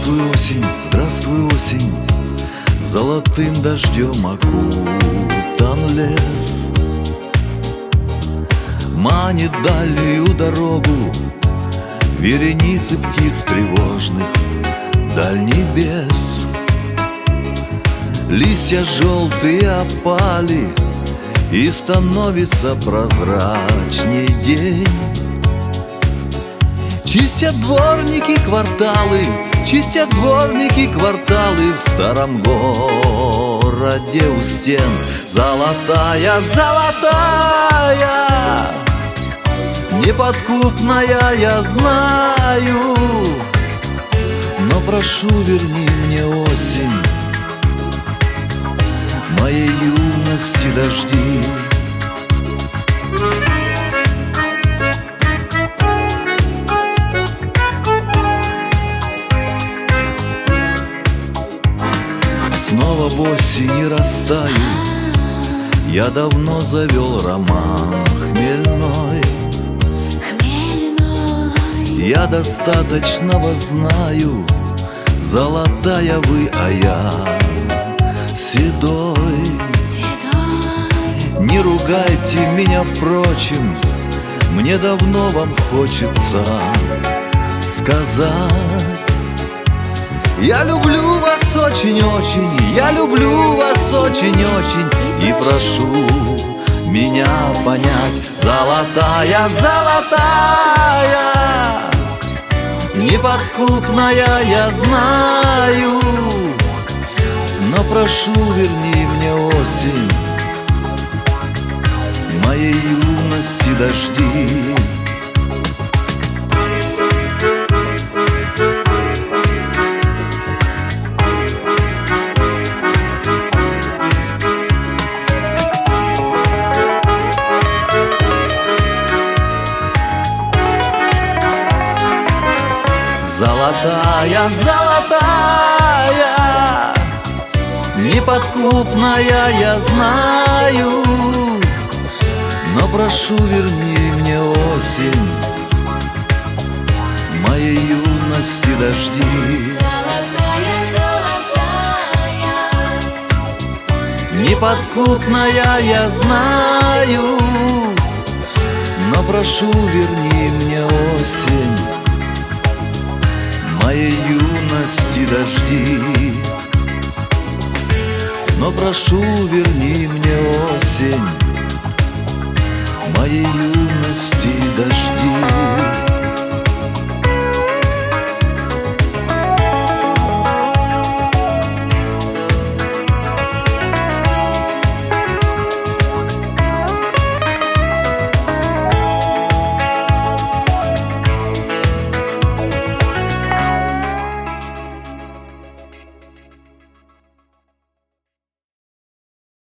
здравствуй, осень, золотым дождем окутан лес. Манит дальнюю дорогу вереницы птиц тревожных даль небес. Листья желтые опали, и становится прозрачней день. Чистят дворники кварталы, чистят дворники кварталы в старом городе у стен. Золотая, золотая, неподкупная, я знаю, но прошу, верни мне осень, моей юности дожди. Снова в осени растаю, я давно завел роман хмельной. Я достаточного знаю, золотая вы, а я седой. Не ругайте меня, впрочем, мне давно вам хочется сказать: я люблю вас очень-очень, я люблю вас очень-очень, и прошу меня понять. Золотая, золотая, неподкупная, я знаю, но прошу, верни мне осень, моей юности дожди. Золотая, золотая, неподкупная, я знаю, но прошу, верни мне осень, моей юности дожди. Неподкупная, я знаю, но прошу, верни мне осень, моей юности дожди. Но прошу, верни мне осень, моей юности дожди.